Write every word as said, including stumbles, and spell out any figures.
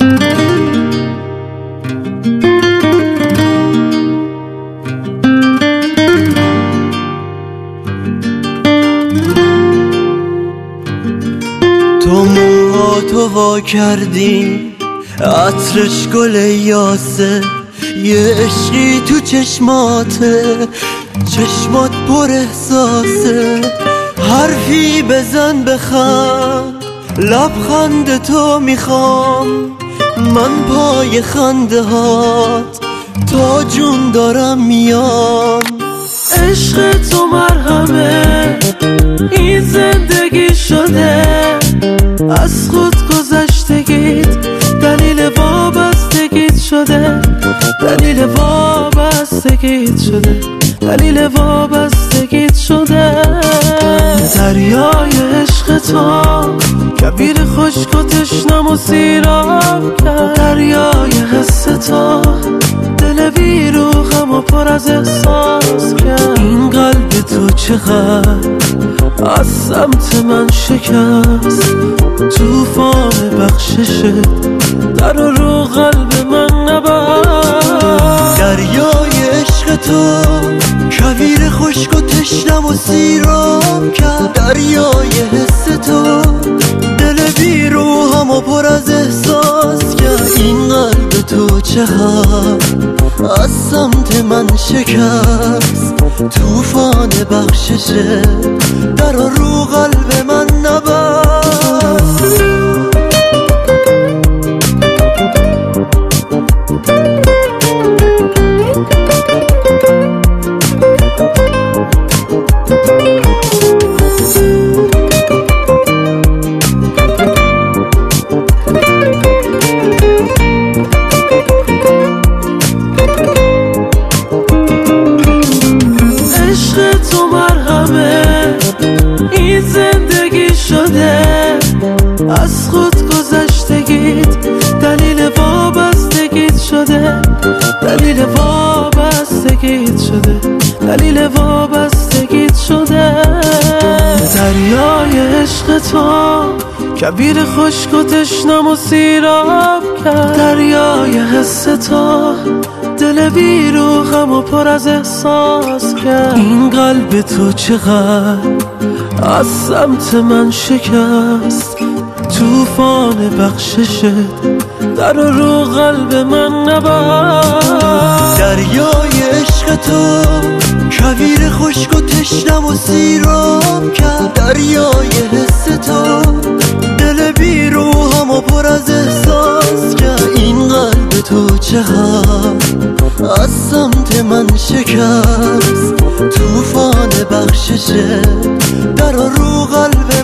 تو موهاتو وا کردی عطرش گل یاسه، یه عشقی تو چشماته، چشمات پر احساسه. حرفی بزن بخند، لبخند تو میخوام، من پای خنده هات تا جون دارم میام. عشق تو مرهمه، این زندگی شده، از خود گذشتگیت دلیل وابستگیت شده، دلیل وابستگیت شده، دلیل وابستگیت شده. دریای عشق تو کبیر خشک و تشنم و سیراب کرد، دریای حس تو دل بی رو غم و پر از احساس کرد. این قلب تو چقدر از سمت من شکست، توفان بخششت در رو قلب من نبست. دریای عشق تو کویر خشک و تشنم و سیراب کرد، دریای حس تو دل بی روحم و پر از احساس کرد. این قلب تو چقدر از سمت من شکست، توفان بخششه در رو قلب من نبست. این زندگی شده، از خود گذشتگیت دلیل وابستگیت شده، دلیل وابستگیت شده، دلیل وابستگیت شده. دریای عشق تو کبیر خشک و تشنم و سیراب کرد، دریای حس تو دل بی رو غم و پر از احساس کرد. این قلب تو چقدر از سمت من شکست، توفان بخششت در رو قلب من نبست. دریای عشق تو کویر خشک و تشنم و سیراب کرد، دریای حس تو دل بی روحم و پر از احساس کرد. این قلب تو چقدر از سمت من شکست، توفان بخششه در رو قلب